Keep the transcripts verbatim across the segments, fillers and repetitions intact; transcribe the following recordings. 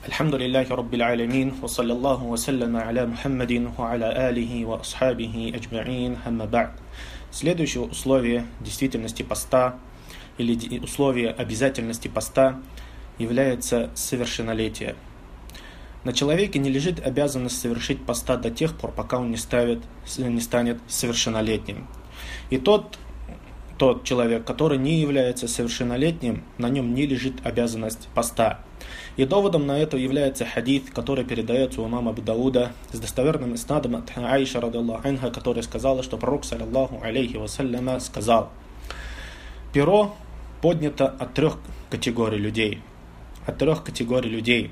Альхамдулиллахи Раббил Алямин, ва саллаллаху ва салляма аля Мухаммадин, ва аля алихи ва асхабихи аджмаин, хамма ба'д. Следующее условие действительности поста или условие обязательности поста является совершеннолетие. На человеке не лежит обязанность совершить поста до тех пор, пока он не, ставит, не станет совершеннолетним. И тот, тот человек, который не является совершеннолетним, на нем не лежит обязанность поста. И доводом на это является хадис, который передается у имама Абу Дауда с достоверным иснадом от Аиши радиллаху анха, которая сказала, что пророк саллаллаху алейхи вассаляма сказал: перо поднято от трех категорий людей. От трех категорий людей.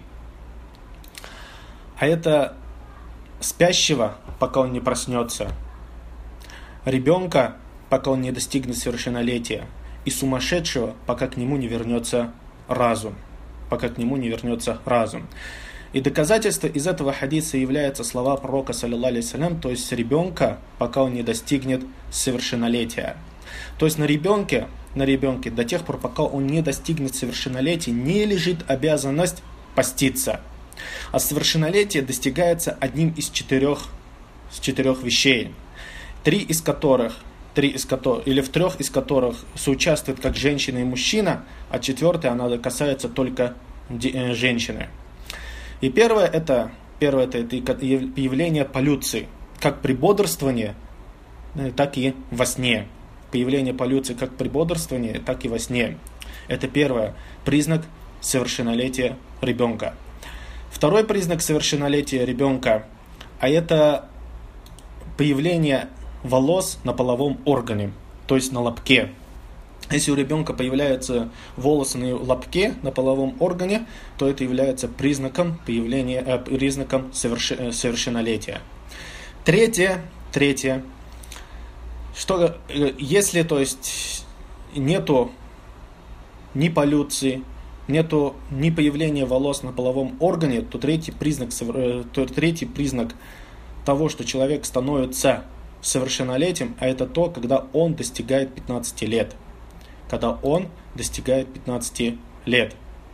А это спящего, пока он не проснется, ребенка, пока он не достигнет совершеннолетия, и сумасшедшего, пока к нему не вернется разум. пока к нему не вернется разум. И доказательство из этого хадиса являются слова пророка, саллаллаху алейхи вассалям, то есть ребенка, пока он не достигнет совершеннолетия. То есть на ребенке, на ребенке до тех пор, пока он не достигнет совершеннолетия, не лежит обязанность поститься. А совершеннолетие достигается одним из четырех, из четырех вещей, три из которых Три из которых, или в трех из которых соучаствуют как женщина и мужчина, а четвертая, она касается только женщины. И первое это, первое это, это появление полюции, как при бодрствовании, так и во сне. Появление полюции как при бодрствовании, так и во сне. Это первое, признак совершеннолетия ребенка. Второй признак совершеннолетия ребенка, а это появление волос на половом органе, то есть на лобке. Если у ребенка появляются волосы на лобке, на половом органе, то это является признаком появления, э, признаком соверш, совершеннолетия. Третье, третье, что э, если, то есть, нету ни полюции, нету ни появления волос на половом органе, то третий признак, э, то третий признак того, что человек становится совершеннолетием, а это то, когда он достигает пятнадцати лет. Когда он достигает пятнадцати лет.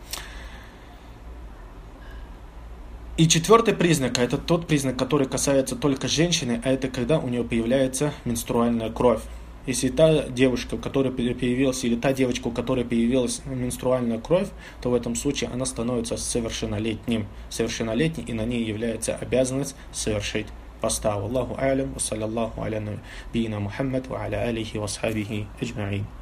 И четвертый признак, а это тот признак, который касается только женщины, а это когда у нее появляется менструальная кровь. Если та девушка, у которой появилась, или та девочка, у которой появилась менструальная кровь, то в этом случае она становится совершеннолетним. Совершеннолетней, и на ней является обязанность совершить поста. Аллаху алям, ва саллаллаху аля набийина Мухаммад, ва аля алихи ва асхабихи аджмаин.